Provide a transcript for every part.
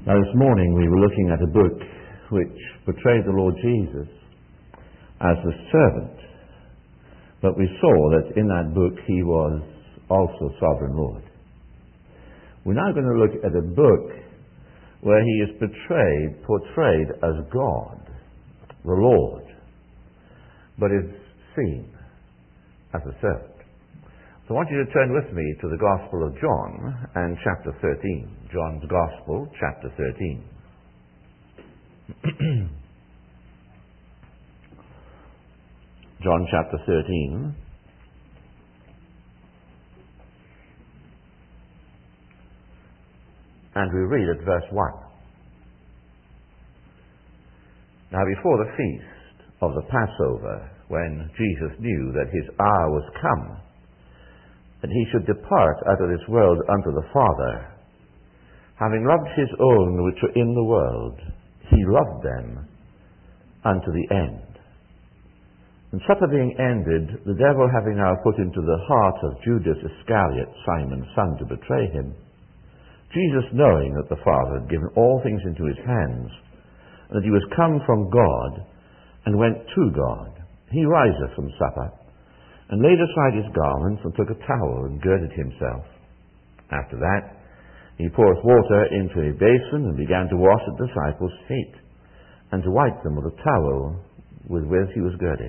Now this morning we were looking at a book which portrayed the Lord Jesus as the servant, but we saw that in that book he was also sovereign Lord. We're now going to look at a book where he is portrayed as God, the Lord, but is seen as a servant. So I want you to turn with me to the Gospel of John and chapter 13. John's Gospel, chapter 13. John chapter 13. And we read at verse 1. Now before the feast of the Passover, when Jesus knew that his hour was come, that he should depart out of this world unto the Father, having loved his own which were in the world, he loved them unto the end. And supper being ended, the devil having now put into the heart of Judas Iscariot, Simon's son, to betray him, Jesus, knowing that the Father had given all things into his hands, and that he was come from God, and went to God, he riseth from supper, and laid aside his garments, and took a towel, and girded himself. After that, he poureth water into a basin, and began to wash the disciples' feet, and to wipe them with a towel wherewith he was girded.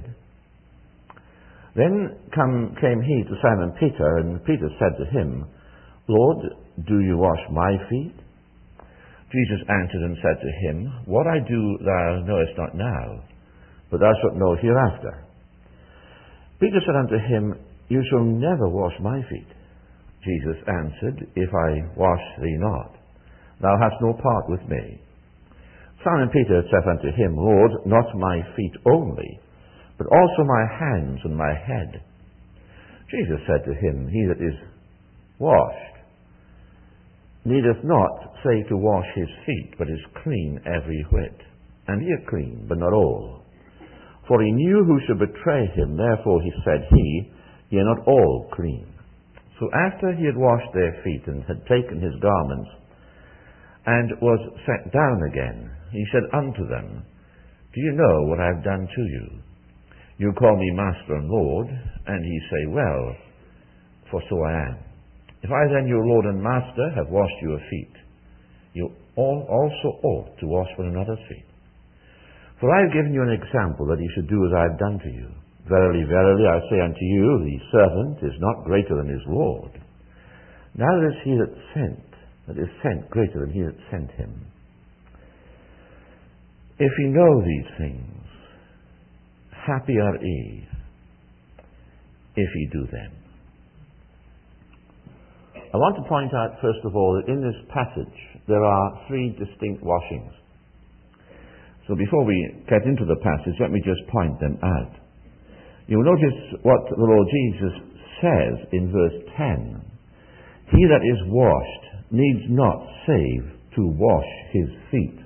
Then came he to Simon Peter, and Peter said to him, Lord, do you wash my feet? Jesus answered and said to him, What I do thou knowest not now, but thou shalt know hereafter. Peter said unto him, You shall never wash my feet. Jesus answered, If I wash thee not, thou hast no part with me. Simon Peter said unto him, Lord, not my feet only, but also my hands and my head. Jesus said to him, He that is washed needeth not say to wash his feet, but is clean every whit. And ye are clean, but not all. For he knew who should betray him, therefore he said, Ye are not all clean. So after he had washed their feet, and had taken his garments, and was sat down again, he said unto them, Do you know what I have done to you? You call me Master and Lord, and ye say, Well, for so I am. If I then, your Lord and Master, have washed your feet, you also ought to wash one another's feet. For I have given you an example that ye should do as I have done to you. Verily, verily, I say unto you, the servant is not greater than his Lord. Neither is he that is sent greater than he that sent him. If ye know these things, happy are ye, if ye do them. I want to point out, first of all, that in this passage there are three distinct washings. So before we get into the passage, let me just point them out. You'll notice what the Lord Jesus says in verse 10. He that is washed needs not save to wash his feet.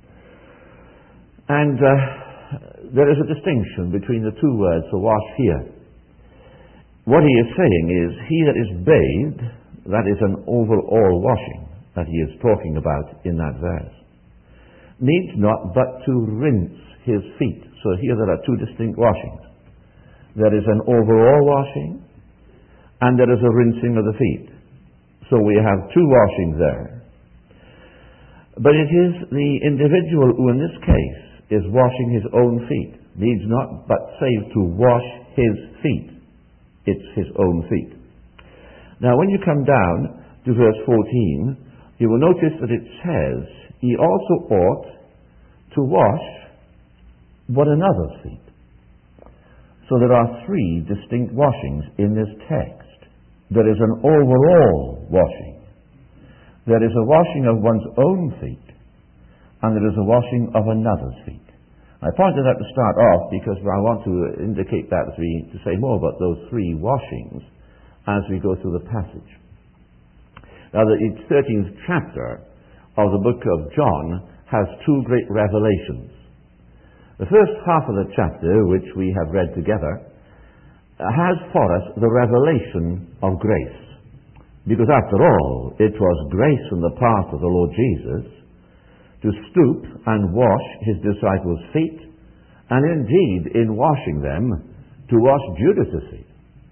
And there is a distinction between the two words for wash here. What he is saying is, he that is bathed, that is an overall washing that he is talking about in that verse, needs not but to rinse his feet. So here there are two distinct washings. There is an overall washing, and there is a rinsing of the feet. So we have two washings there. But it is the individual who in this case is washing his own feet, needs not but save to wash his feet. It's his own feet. Now when you come down to verse 14, you will notice that it says, Ye also ought to wash one another's feet. So there are three distinct washings in this text. There is an overall washing. There is a washing of one's own feet, and there is a washing of another's feet. I pointed that to start off because I want to indicate that to say more about those three washings as we go through the passage. Now the 13th chapter of the book of John has two great revelations. The first half of the chapter, which we have read together, has for us the revelation of grace. Because after all, it was grace on the part of the Lord Jesus to stoop and wash his disciples' feet, and indeed, in washing them, to wash Judas' feet.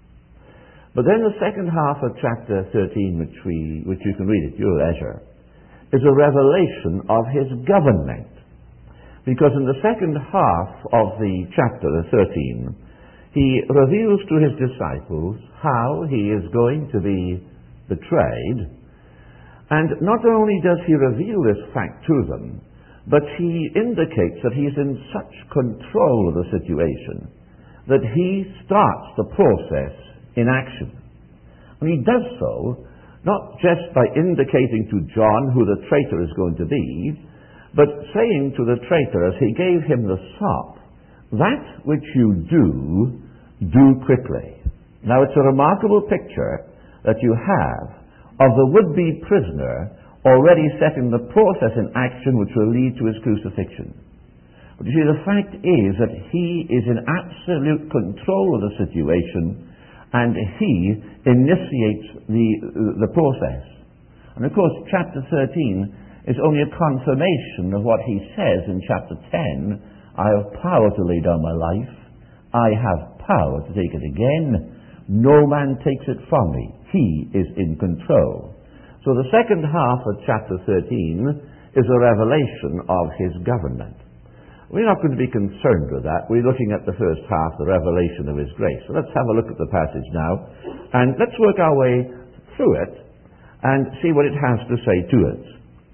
But then the second half of chapter 13, which you can read at your leisure, is a revelation of his government. Because in the second half of the chapter 13, he reveals to his disciples how he is going to be betrayed. And not only does he reveal this fact to them, but he indicates that he is in such control of the situation that he starts the process in action. And he does so not just by indicating to John who the traitor is going to be, but saying to the traitor as he gave him the sop, "That which you do, do quickly." Now it's a remarkable picture that you have of the would-be prisoner already setting the process in action which will lead to his crucifixion. But you see, the fact is that he is in absolute control of the situation, and he initiates the process. And of course, chapter 13 is only a confirmation of what he says in chapter 10, "I have power to lay down my life. I have power to take it again. No man takes it from me." He is in control. So the second half of chapter 13 is a revelation of his government. We're not going to be concerned with that. We're looking at the first half, the revelation of his grace. So let's have a look at the passage now, and let's work our way through it and see what it has to say to us.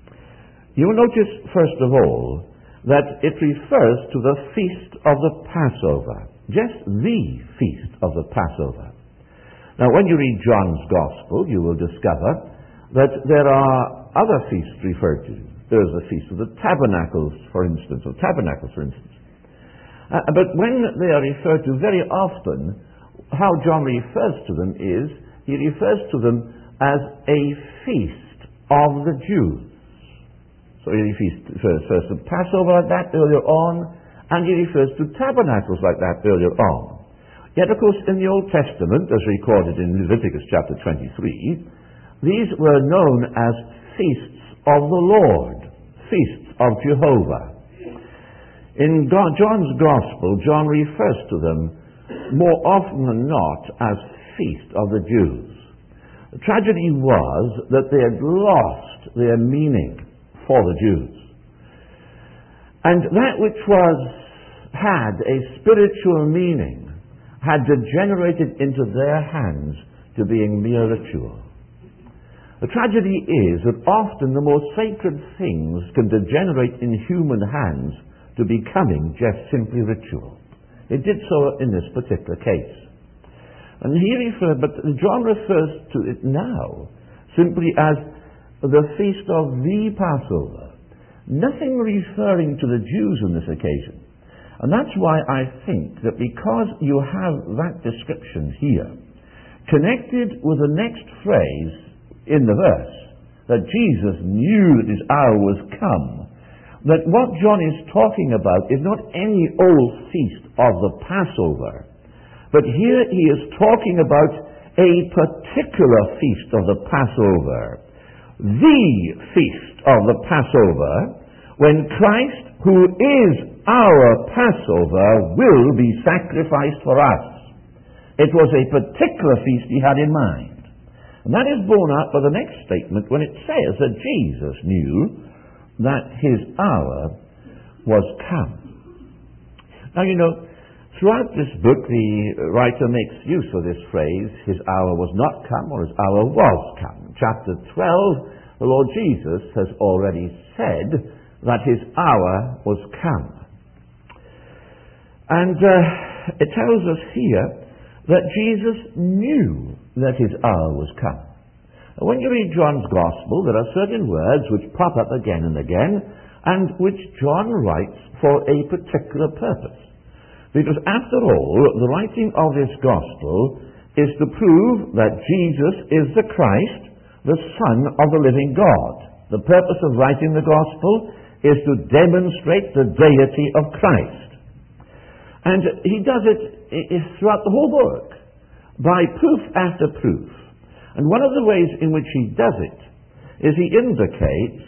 You will notice, first of all, that it refers to the feast of the Passover, just the feast of the Passover. Now, when you read John's Gospel, you will discover that there are other feasts referred to. There is the Feast of the Tabernacles, for instance. But when they are referred to very often, how John refers to them is, he refers to them as a feast of the Jews. So he refers to Passover like that earlier on, and he refers to tabernacles like that earlier on. Yet, of course, in the Old Testament, as recorded in Leviticus chapter 23, these were known as feasts of the Lord, feasts of Jehovah. In John's Gospel, John refers to them more often than not as feast of the Jews. The tragedy was that they had lost their meaning for the Jews. And that which had a spiritual meaning had degenerated into their hands to being mere ritual. The tragedy is that often the most sacred things can degenerate in human hands to becoming just simply ritual. It did so in this particular case. And but John refers to it now simply as the feast of the Passover. Nothing referring to the Jews on this occasion. And that's why I think that because you have that description here, connected with the next phrase in the verse, that Jesus knew that his hour was come, that what John is talking about is not any old feast of the Passover, but here he is talking about a particular feast of the Passover, the feast of the Passover, when Christ, who is our Passover, will be sacrificed for us. It was a particular feast he had in mind. And that is borne out by the next statement when it says that Jesus knew that his hour was come. Now, you know, throughout this book, the writer makes use of this phrase, his hour was not come, or his hour was come. Chapter 12, the Lord Jesus has already said that his hour was come. And it tells us here that Jesus knew that his hour was come. When you read John's Gospel, there are certain words which pop up again and again, and which John writes for a particular purpose. Because after all, the writing of this Gospel is to prove that Jesus is the Christ, the Son of the living God. The purpose of writing the Gospel is to demonstrate the deity of Christ. And he does it throughout the whole book, by proof after proof. And one of the ways in which he does it is he indicates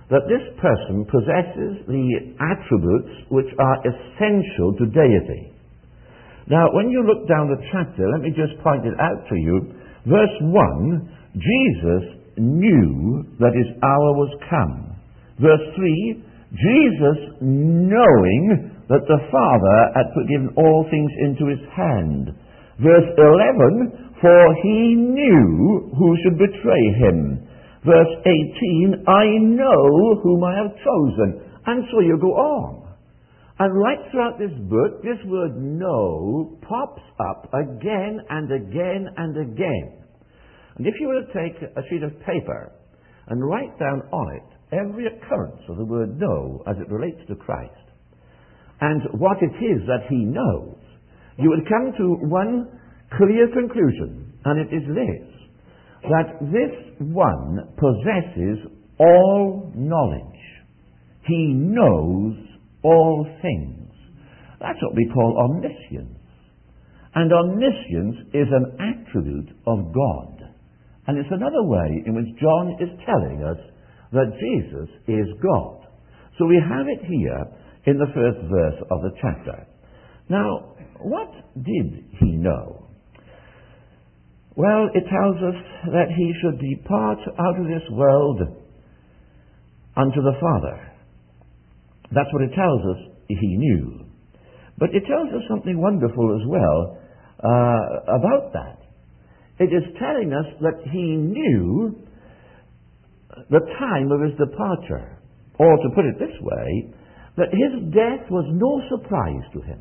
that this person possesses the attributes which are essential to deity. Now, when you look down the chapter, let me just point it out to you. Verse 1, Jesus knew that his hour was come. Verse 3, Jesus knowing that the Father had given all things into his hand. Verse 11, for he knew who should betray him. Verse 18, I know whom I have chosen. And so you go on. And right throughout this book, this word know pops up again and again and again. And if you were to take a sheet of paper and write down on it every occurrence of the word know as it relates to Christ, and what it is that he knows, you would come to one clear conclusion, and it is this, that this one possesses all knowledge. He knows all things. That's what we call omniscience. And omniscience is an attribute of God. And it's another way in which John is telling us that Jesus is God. So we have it here in the first verse of the chapter. Now, what did he know? Well, it tells us that he should depart out of this world unto the Father. That's what it tells us he knew. But it tells us something wonderful as well about that. It is telling us that he knew the time of his departure. Or to put it this way, that his death was no surprise to him.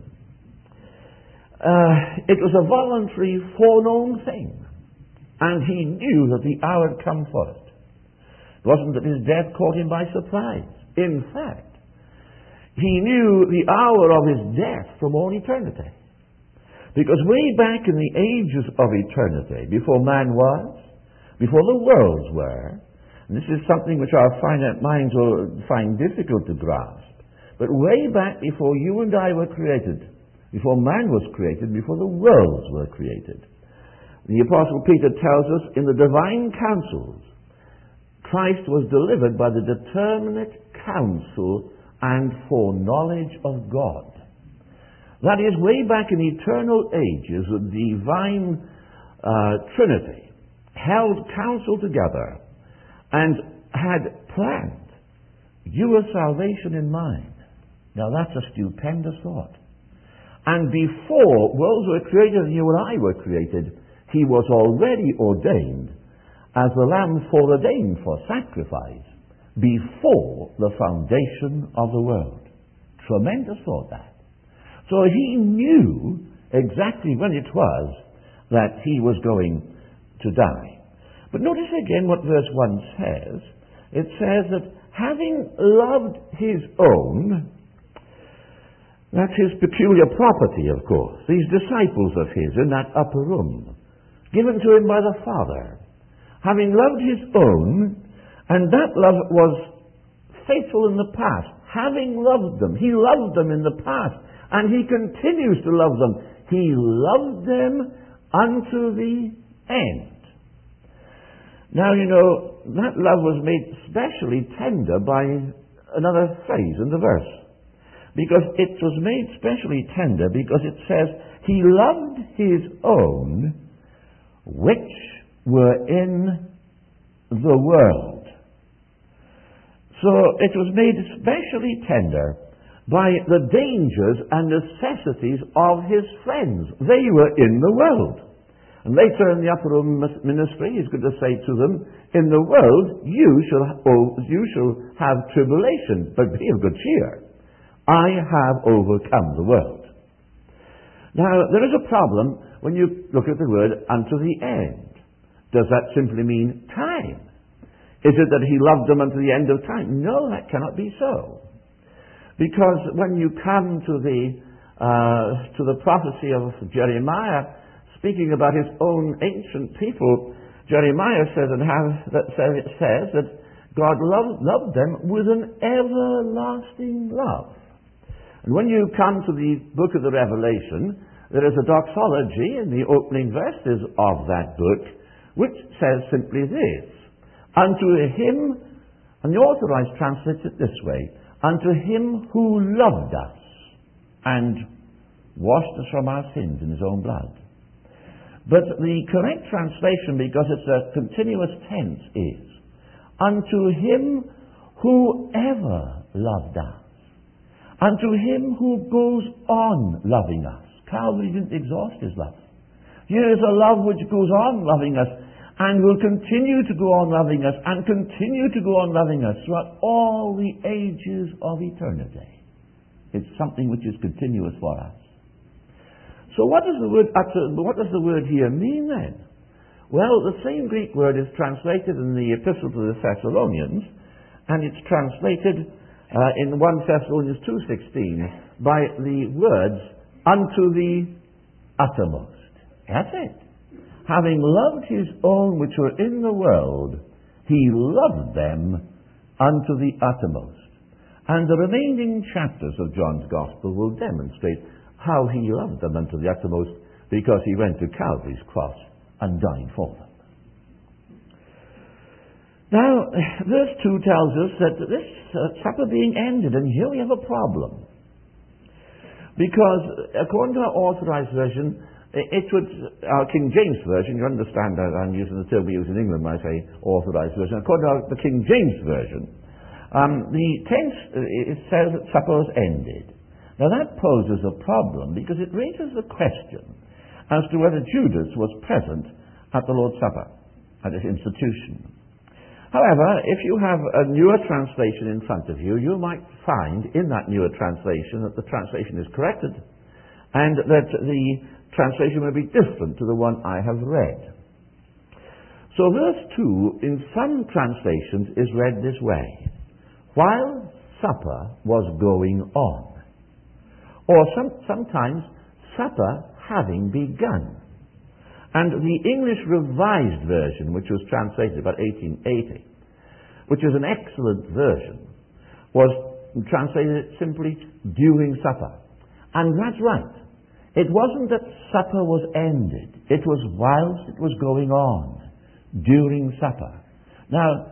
It was a voluntary, foreknown thing. And he knew that the hour had come for it. It wasn't that his death caught him by surprise. In fact, he knew the hour of his death from all eternity. Because way back in the ages of eternity, before man was, before the worlds were, and this is something which our finite minds will find difficult to grasp, but way back before you and I were created, before man was created, before the worlds were created, the Apostle Peter tells us in the divine counsels, Christ was delivered by the determinate counsel and foreknowledge of God. That is, way back in eternal ages, the divine Trinity held counsel together and had planned your salvation in mind. Now that's a stupendous thought. And before worlds were created and you and I were created, he was already ordained as the lamb foreordained for sacrifice before the foundation of the world. Tremendous thought that. So he knew exactly when it was that he was going to die. But notice again what verse 1 says. It says that having loved his own, that's his peculiar property, of course, these disciples of his in that upper room, given to him by the Father, having loved his own, and that love was faithful in the past, having loved them, he loved them in the past, and he continues to love them. He loved them unto the end. Now, you know, that love was made specially tender by another phrase in the verse. Because it was made specially tender because it says, he loved his own which were in the world. So it was made especially tender by the dangers and necessities of his friends. They were in the world. And later in the upper room ministry, he's going to say to them, in the world you shall have tribulation, but be of good cheer. I have overcome the world. Now, there is a problem when you look at the word unto the end. Does that simply mean time? Is it that he loved them unto the end of time? No, that cannot be so. Because when you come to the prophecy of Jeremiah, speaking about his own ancient people, Jeremiah says that God loved them with an everlasting love. And when you come to the book of the Revelation, there is a doxology in the opening verses of that book, which says simply this: unto him And the Authorized translates it this way: unto him who loved us and washed us from our sins in his own blood. But the correct translation, because it's a continuous tense, is unto him who ever loved us. Unto him who goes on loving us. Calvary didn't exhaust his love. Here is a love which goes on loving us and will continue to go on loving us and continue to go on loving us throughout all the ages of eternity. It's something which is continuous for us. So what does the word here mean then? Well, the same Greek word is translated in the Epistle to the Thessalonians, and it's translated in 1 Thessalonians 2:16 by the words, unto the uttermost. That's it. Having loved his own which were in the world, he loved them unto the uttermost. And the remaining chapters of John's Gospel will demonstrate how he loved them unto the uttermost, because he went to Calvary's cross and died for them. Now, verse 2 tells us that this supper being ended, and here we have a problem. Because according to our Authorized version, our King James Version, you understand that I'm using the term we use in England when I say Authorized Version. According to the King James Version, the tense, it says that supper was ended. Now that poses a problem, because it raises the question as to whether Judas was present at the Lord's Supper, at its institution. However, if you have a newer translation in front of you, you might find in that newer translation that the translation is corrected, and that the translation may be different to the one I have read. So verse 2 in some translations is read this way: while supper was going on. Or sometimes supper having begun. And the English Revised Version, which was translated about 1880, which is an excellent version, was translated simply during supper. And that's right. It wasn't that supper was ended. It was whilst it was going on, during supper. Now,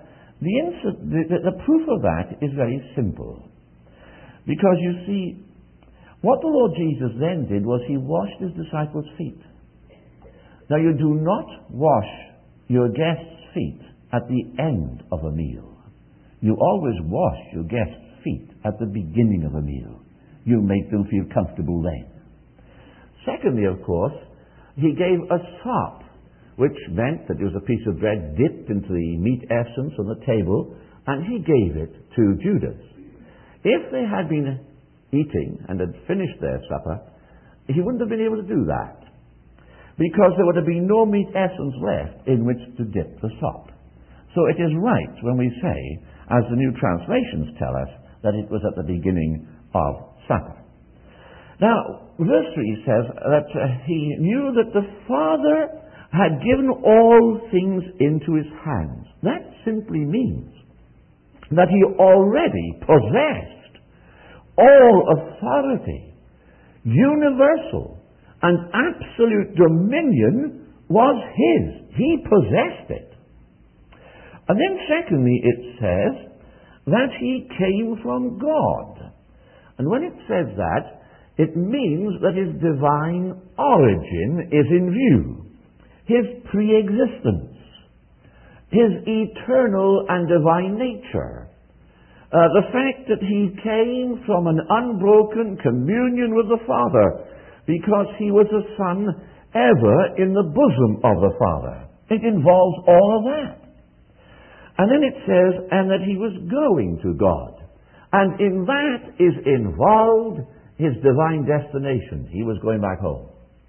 the proof of that is very simple. Because you see, what the Lord Jesus then did was he washed his disciples' feet. Now, you do not wash your guests' feet at the end of a meal. You always wash your guests' feet at the beginning of a meal. You make them feel comfortable then. Secondly, of course, he gave a sop, which meant that there was a piece of bread dipped into the meat essence on the table, and he gave it to Judas. If they had been eating and had finished their supper, he wouldn't have been able to do that, because there would have been no meat essence left in which to dip the sop. So it is right when we say, as the new translations tell us, that it was at the beginning of supper. Now, verse 3 says that he knew that the Father had given all things into his hands. That simply means that he already possessed all authority, universal and absolute dominion was his. He possessed it. And then secondly, it says that he came from God. And when it says that, it means that his divine origin is in view. His pre-existence, his eternal and divine nature. The fact that he came from an unbroken communion with the Father, because he was a son ever in the bosom of the Father. It involves all of that. And then it says, and that he was going to God. And in that is involved his divine destination. He was going back home.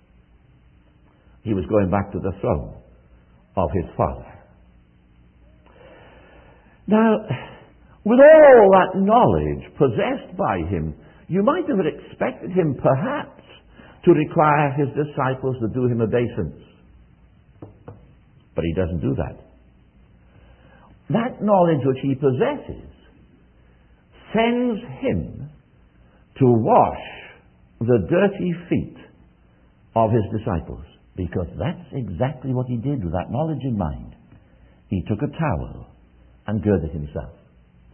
He was going back to the throne of his Father. Now, with all that knowledge possessed by him, you might have expected him perhaps to require his disciples to do him obeisance. But he doesn't do that. That knowledge which he possesses sends him to wash the dirty feet of his disciples, because that's exactly what he did with that knowledge in mind. He took a towel and girded himself.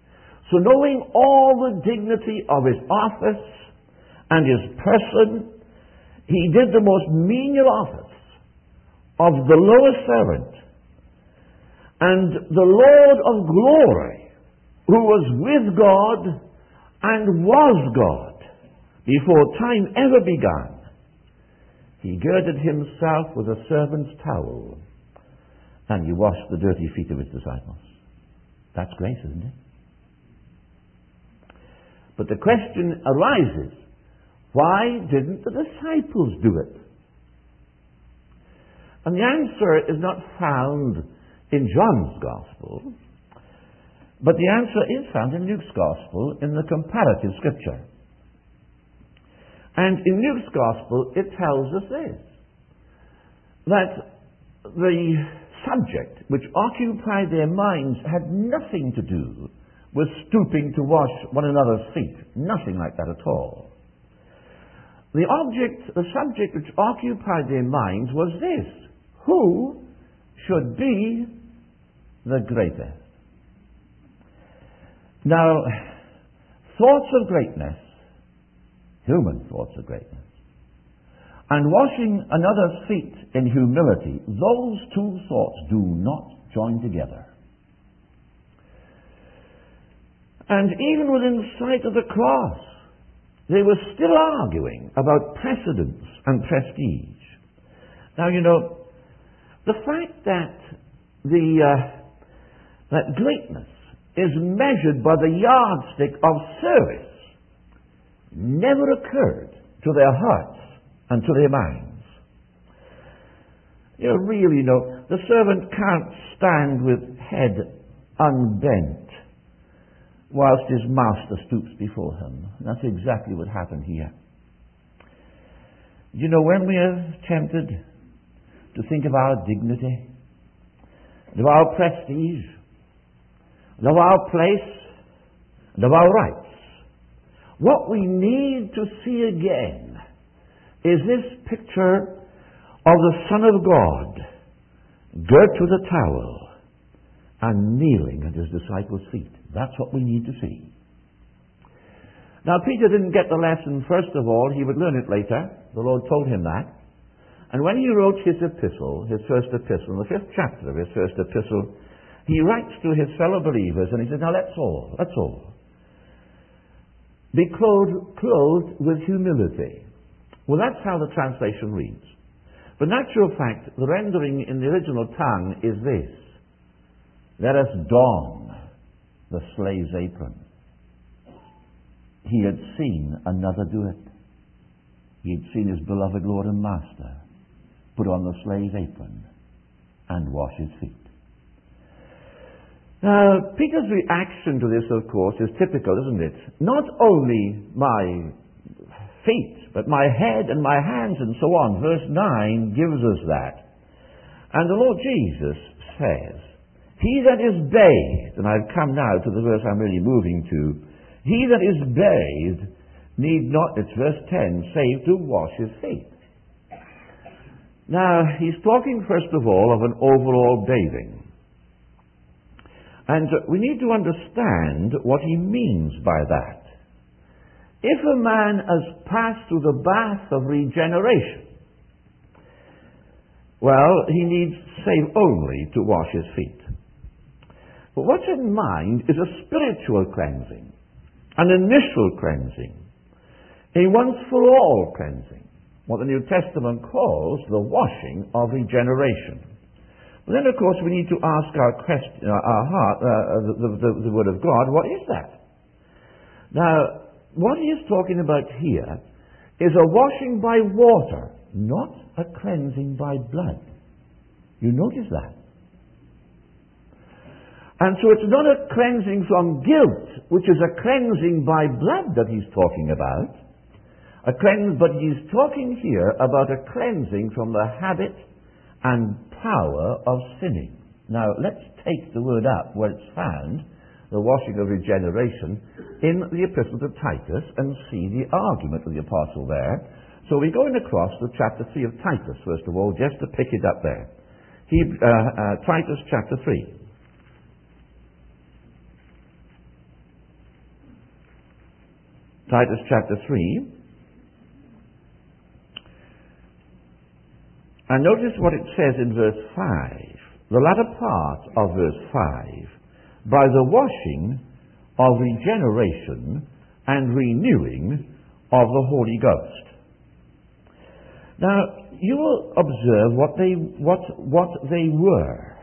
So knowing all the dignity of his office and his person, he did the most menial office of the lowest servant. And the Lord of glory, who was with God and was God before time ever began, he girded himself with a servant's towel, and he washed the dirty feet of his disciples. That's grace, isn't it? But the question arises, why didn't the disciples do it? And the answer is not found in John's Gospel, but the answer is found in Luke's Gospel in the comparative scripture. And in Luke's Gospel, it tells us this, that the subject which occupied their minds had nothing to do with stooping to wash one another's feet. Nothing like that at all. The subject which occupied their minds was this: who should be the greatest? Now, thoughts of greatness, human thoughts of greatness, and washing another's feet in humility, those two thoughts do not join together. And even within sight of the cross, they were still arguing about precedence and prestige. Now, you know, the fact that that greatness is measured by the yardstick of service never occurred to their hearts and to their minds. You know, the servant can't stand with head unbent whilst his master stoops before him. That's exactly what happened here. You know, when we are tempted to think of our dignity, of our prestige, of our place, and of our rights, what we need to see again is this picture of the Son of God, girt with a towel and kneeling at his disciples' feet. That's what we need to see. Now, Peter didn't get the lesson first of all. He would learn it later. The Lord told him that. And when he wrote his epistle, his first epistle, in the 5th chapter of his first epistle, he writes to his fellow believers and he says, now let's all be clothed with humility. Well, that's how the translation reads. But in actual fact, the rendering in the original tongue is this: let us don the slave's apron. He had seen another do it. He had seen his beloved Lord and Master put on the slave's apron and wash his feet. Now, Peter's reaction to this, of course, is typical, isn't it? Not only my feet, but my head and my hands and so on. Verse 9 gives us that. And the Lord Jesus says, he that is bathed, and I've come now to the verse I'm really moving to, he that is bathed need not, it's verse 10, save to wash his feet. Now, he's talking first of all of an overall bathing. And we need to understand what he means by that. If a man has passed through the bath of regeneration, well, he needs save only to wash his feet. But what's in mind is a spiritual cleansing, an initial cleansing, a once-for-all cleansing, what the New Testament calls the washing of regeneration. But then, of course, we need to ask our heart, the Word of God, what is that? Now, what he is talking about here is a washing by water, not a cleansing by blood. You notice that? And so it's not a cleansing from guilt, which is a cleansing by blood that he's talking about. But he's talking here about a cleansing from the habit and power of sinning. Now, let's take the word up where it's found, the washing of regeneration, in the Epistle to Titus, and see the argument of the Apostle there. So we're going across to chapter 3 of Titus, first of all, just to pick it up there. Titus chapter 3. Titus chapter 3. And notice what it says in verse 5, the latter part of verse 5, by the washing of regeneration and renewing of the Holy Ghost. Now, you will observe what they were.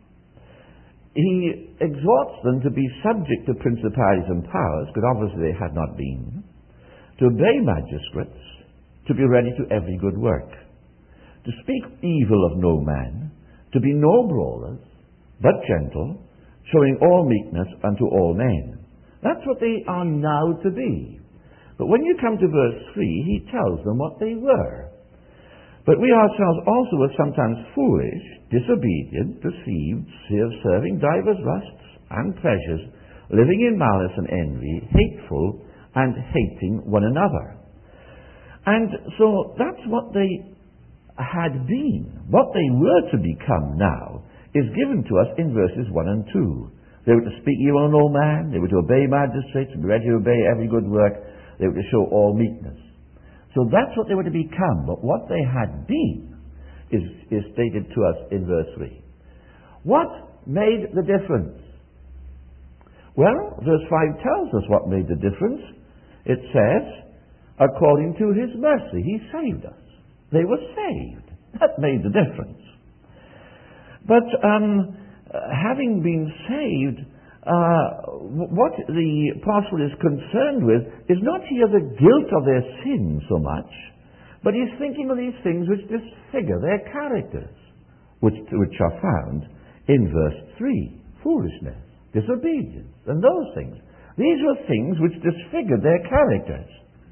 He exhorts them to be subject to principalities and powers, because obviously they had not been, to obey magistrates, to be ready to every good work, to speak evil of no man, to be no brawlers, but gentle, showing all meekness unto all men. That's what they are now to be. But when you come to verse 3, he tells them what they were. But we ourselves also were sometimes foolish, disobedient, deceived, serving divers lusts and pleasures, living in malice and envy, hateful, and hating one another. And so that's what they had been. What they were to become now is given to us in verses 1 and 2. They were to speak evil on no man, they were to obey magistrates, be ready to obey every good work, they were to show all meekness. So that's what they were to become, but what they had been is stated to us in verse 3. What made the difference? Well, verse 5 tells us what made the difference. It says, according to his mercy, he saved us. They were saved. That made the difference. But having been saved, what the apostle is concerned with is not here the guilt of their sin so much, but he's thinking of these things which disfigure their characters, which are found in verse 3. Foolishness, disobedience, and those things. These were things which disfigured their characters.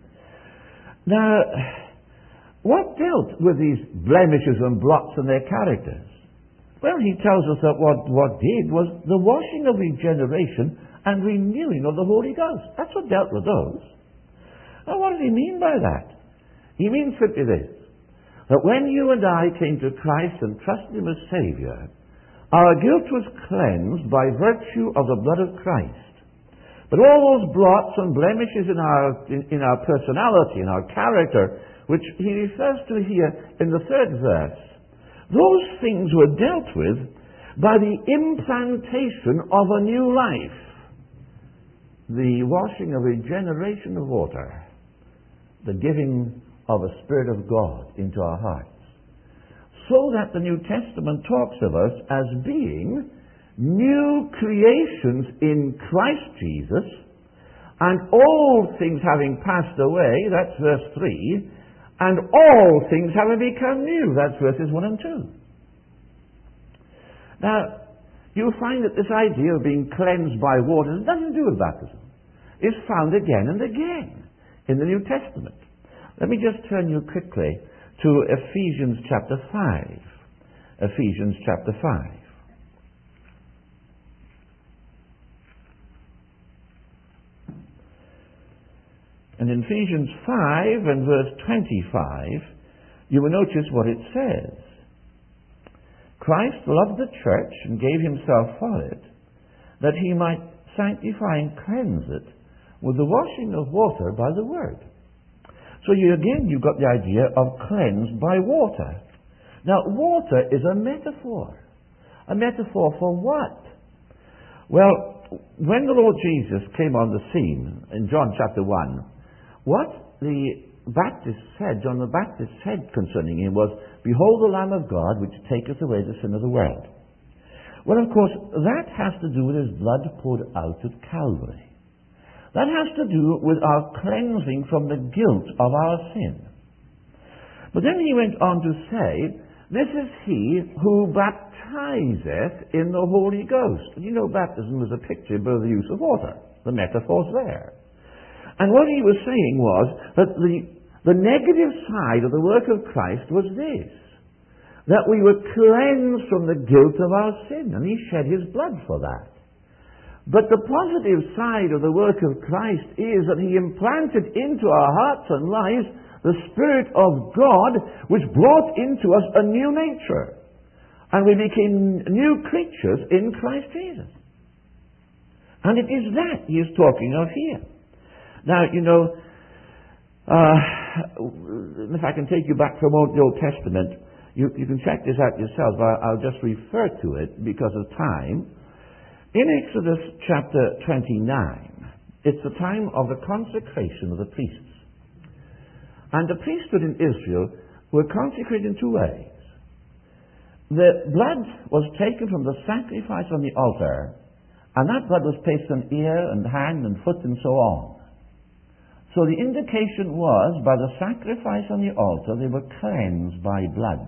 Now, what dealt with these blemishes and blots in their characters? Well, he tells us that what did was the washing of regeneration and renewing of the Holy Ghost. That's what dealt with those. Now, what does he mean by that? He means simply this, that when you and I came to Christ and trusted him as Savior, our guilt was cleansed by virtue of the blood of Christ. But all those blots and blemishes in our personality, in our character, which he refers to here in the 3rd verse, those things were dealt with by the implantation of a new life, the washing of regeneration of water, the giving of a Spirit of God into our hearts, so that the New Testament talks of us as being new creations in Christ Jesus, and all things having passed away, that's verse 3, and all things having become new, that's verses 1 and 2. Now, you'll find that this idea of being cleansed by water has nothing to do with baptism. It's found again and again in the New Testament. Let me just turn you quickly to Ephesians chapter 5. Ephesians chapter 5. And in Ephesians 5 and verse 25, you will notice what it says. Christ loved the church and gave himself for it, that he might sanctify and cleanse it with the washing of water by the word. So you've got the idea of cleansed by water. Now, water is a metaphor. A metaphor for what? Well, when the Lord Jesus came on the scene in John chapter 1, what the Baptist said, John the Baptist said concerning him was, "Behold the Lamb of God, which taketh away the sin of the world." Well, of course, that has to do with his blood poured out at Calvary. That has to do with our cleansing from the guilt of our sin. But then he went on to say, "This is he who baptizeth in the Holy Ghost." And you know, baptism is a picture of the use of water. The metaphor's there. And what he was saying was that the negative side of the work of Christ was this, that we were cleansed from the guilt of our sin, and he shed his blood for that. But the positive side of the work of Christ is that he implanted into our hearts and lives the Spirit of God, which brought into us a new nature. And we became new creatures in Christ Jesus. And it is that he is talking of here. Now, you know, If I can take you back from the Old Testament, you can check this out yourselves, but I'll just refer to it because of time. In Exodus chapter 29, it's the time of the consecration of the priests. And the priesthood in Israel were consecrated in two ways. The blood was taken from the sacrifice on the altar, and that blood was placed on ear and hand and foot and so on. So the indication was, by the sacrifice on the altar, they were cleansed by blood.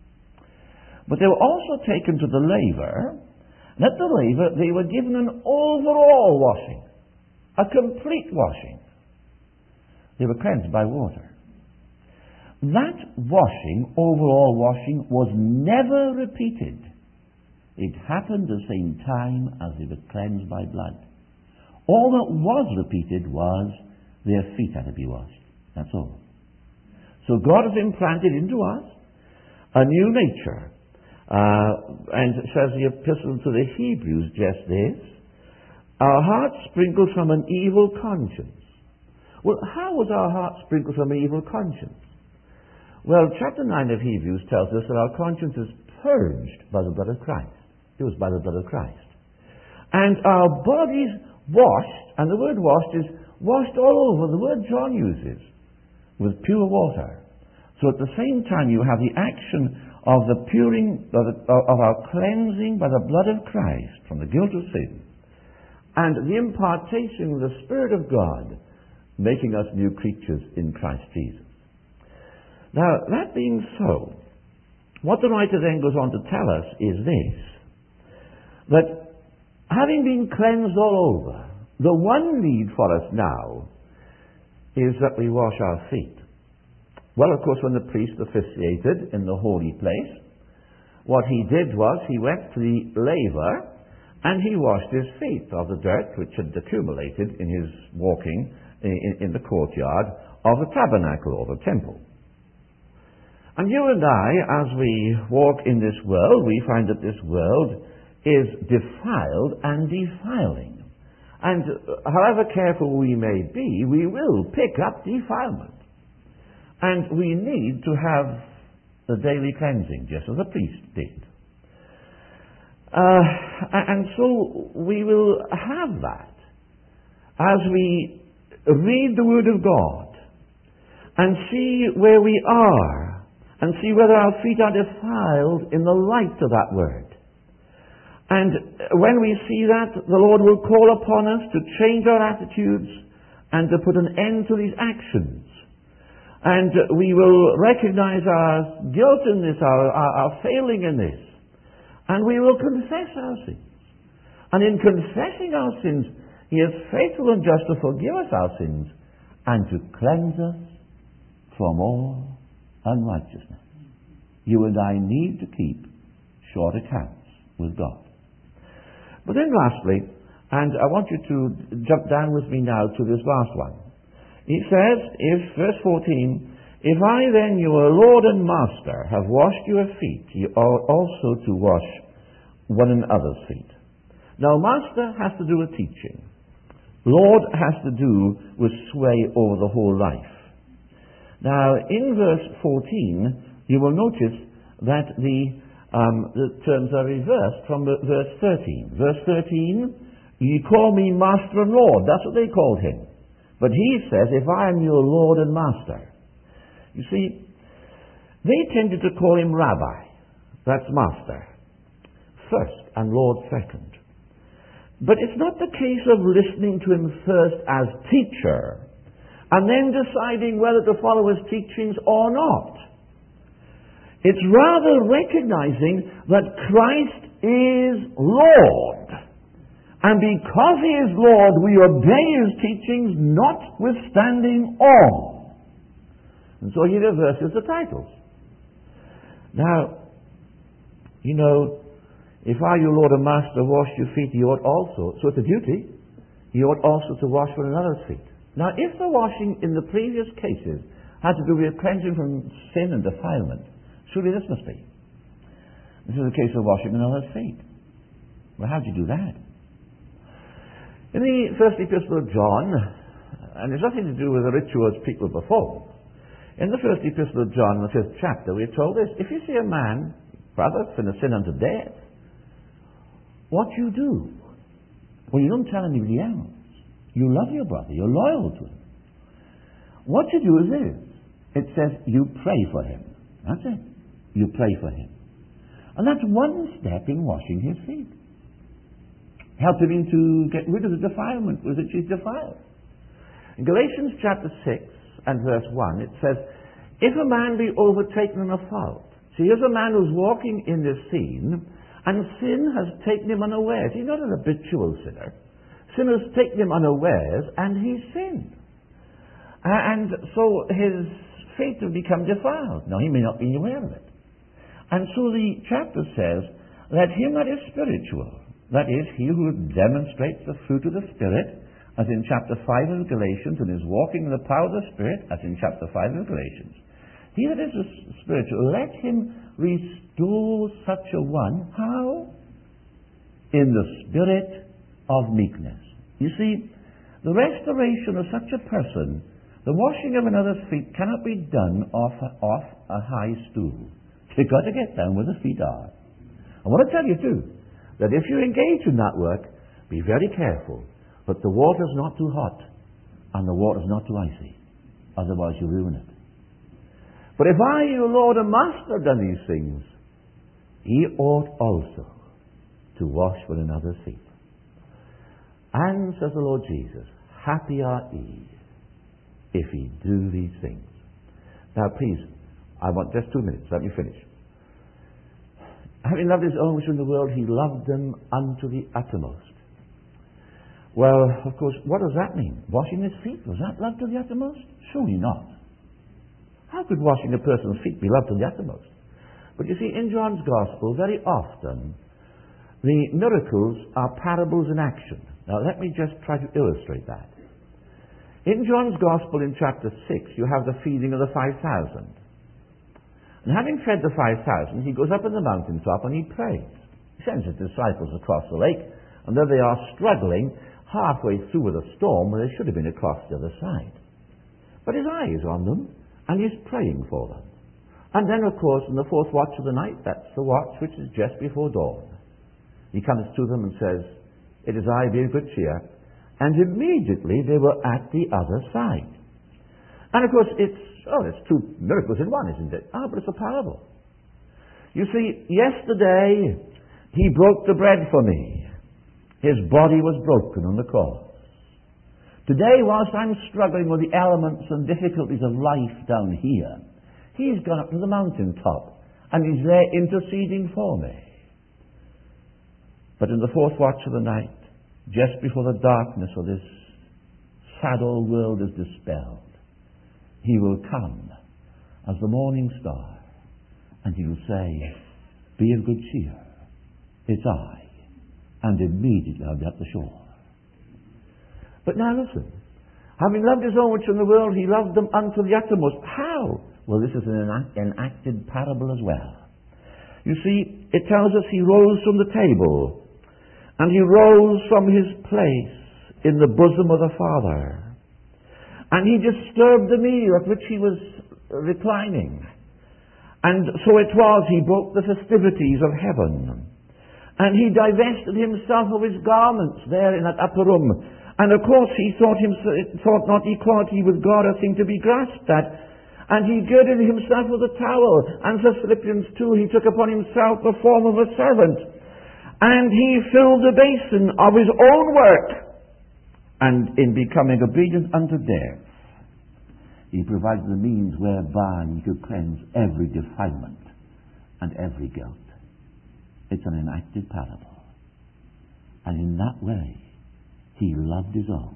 But they were also taken to the laver, and at the laver they were given an overall washing, a complete washing. They were cleansed by water. That washing, overall washing, was never repeated. It happened the same time as they were cleansed by blood. All that was repeated was their feet had to be washed. That's all. So God has implanted into us a new nature. And says the epistle to the Hebrews just this: our hearts sprinkled from an evil conscience. Well, how was our heart sprinkled from an evil conscience? Well, chapter 9 of Hebrews tells us that our conscience is purged by the blood of Christ. It was by the blood of Christ. And our bodies washed, and the word washed is washed all over. The word John uses, with pure water. So at the same time you have the action of the puring, of our cleansing by the blood of Christ from the guilt of sin, and the impartation of the Spirit of God, making us new creatures in Christ Jesus. Now, that being so, what the writer then goes on to tell us is this: that having been cleansed all over, the one need for us now is that we wash our feet. Well, of course, when the priest officiated in the holy place, what he did was he went to the laver and he washed his feet of the dirt which had accumulated in his walking in the courtyard of the tabernacle or the temple. And you and I, as we walk in this world, we find that this world is defiled and defiling. And however careful we may be, we will pick up defilement. And we need to have the daily cleansing, just as the priest did. And so we will have that as we read the Word of God and see where we are and see whether our feet are defiled in the light of that Word. And when we see that, the Lord will call upon us to change our attitudes and to put an end to these actions. And we will recognize our guilt in this, our failing in this. And we will confess our sins. And in confessing our sins, He is faithful and just to forgive us our sins and to cleanse us from all unrighteousness. You and I need to keep short accounts with God. But then lastly, and I want you to jump down with me now to this last one. He says, verse 14, if I then, your Lord and Master, have washed your feet, you ought also to wash one another's feet. Now, Master has to do with teaching. Lord has to do with sway over the whole life. Now, in verse 14, you will notice that the terms are reversed from verse 13. Verse 13, ye call me Master and Lord. That's what they called him. But he says, if I am your Lord and Master. You see, they tended to call him Rabbi. That's Master first and Lord second. But it's not the case of listening to him first as teacher and then deciding whether to follow his teachings or not. It's rather recognizing that Christ is Lord. And because he is Lord, we obey his teachings, notwithstanding all. And so he reverses the titles. Now, you know, if I, your Lord and Master, wash your feet, you ought also, so it's a duty, you ought also to wash one another's feet. Now, if the washing in the previous cases had to do with cleansing from sin and defilement, surely this must be. This is a case of washing another's feet. Well, how do you do that? In the first epistle of John, and it's nothing to do with the rituals people perform. In the first epistle of John, the 5th chapter, we're told this: if you see a man, brother, sin a sin unto death, what you do? Well, you don't tell anybody else. You love your brother. You're loyal to him. What you do is this. It says you pray for him. That's it. You pray for him. And that's one step in washing his feet. Helping him to get rid of the defilement with which he's defiled. In Galatians chapter 6 and verse 1, it says, if a man be overtaken in a fault. See, here's a man who's walking in this scene, and sin has taken him unawares. He's not an habitual sinner. Sin has taken him unawares, and he's sinned. And so his feet have become defiled. Now, he may not be aware of it. And so the chapter says, let him that is spiritual, that is, he who demonstrates the fruit of the Spirit, as in chapter 5 of Galatians, and is walking in the power of the Spirit, as in chapter 5 of Galatians. He that is spiritual, let him restore such a one. How? In the spirit of meekness. You see, the restoration of such a person, the washing of another's feet, cannot be done off a high stool. You've got to get down where the feet are. I want to tell you too, that if you engage in that work, be very careful that the water's not too hot and the water's not too icy. Otherwise you ruin it. But if I, your Lord and Master, have done these things, ye ought also to wash one another's feet. And, says the Lord Jesus, happy are ye if ye do these things. Now please, I want just 2 minutes, let me finish. Having loved his own which in the world, he loved them unto the uttermost. Well, of course, what does that mean? Washing his feet, was that love to the uttermost? Surely not. How could washing a person's feet be love to the uttermost? But you see, in John's Gospel, very often, the miracles are parables in action. Now, let me just try to illustrate that. In John's Gospel, in chapter 6, you have the feeding of the 5,000. And having fed the 5,000, he goes up on the mountaintop and he prays. He sends his disciples across the lake, and there they are struggling halfway through with a storm where they should have been across the other side. But his eye is on them, and he's praying for them. And then, of course, in the 4th watch of the night, that's the watch which is just before dawn, he comes to them and says, it is I, be of good cheer. And immediately they were at the other side. And of course, it's 2 miracles in one, isn't it? But it's a parable. You see, yesterday he broke the bread for me. His body was broken on the cross. Today, whilst I'm struggling with the elements and difficulties of life down here, he's gone up to the mountaintop and he's there interceding for me. But in the 4th watch of the night, just before the darkness of this sad old world is dispelled, he will come as the morning star, and he will say, be of good cheer, it's I. And immediately I'll be at the shore. But now listen, having loved his own which in the world, he loved them unto the uttermost. How? Well, this is an enacted parable as well. You see, it tells us he rose from the table, and he rose from his place in the bosom of the Father. And he disturbed the meal at which he was reclining. And so it was, he broke the festivities of heaven. And he divested himself of his garments there in that upper room. And of course he thought not equality with God a thing to be grasped at. And he girded himself with a towel. And for Philippians 2, he took upon himself the form of a servant. And he filled the basin of his own work. And in becoming obedient unto death, he provided the means whereby he could cleanse every defilement and every guilt. It's an enacted parable. And in that way, he loved his own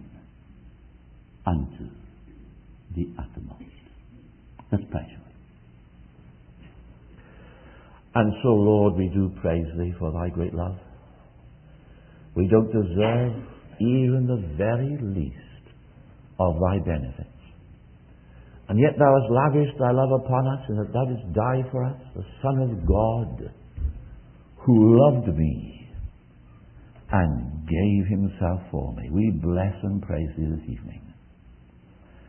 unto the uttermost. Let's pray, shall we? And so, Lord, we do praise thee for thy great love. We don't deserve even the very least of thy benefits. And yet thou hast lavished thy love upon us, and that thou didst die for us, the Son of God, who loved me and gave himself for me. We bless and praise thee this evening.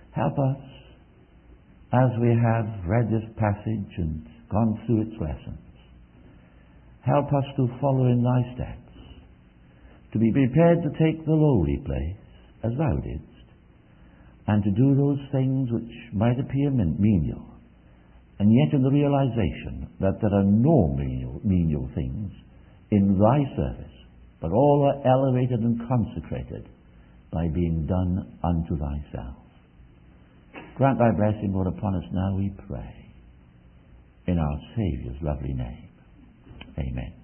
Help us, as we have read this passage and gone through its lessons, help us to follow in thy steps, to be prepared to take the lowly place, as thou didst, and to do those things which might appear menial, and yet in the realization that there are no menial things in thy service, but all are elevated and consecrated by being done unto thyself. Grant thy blessing, Lord, upon us now, we pray, in our Saviour's lovely name. Amen.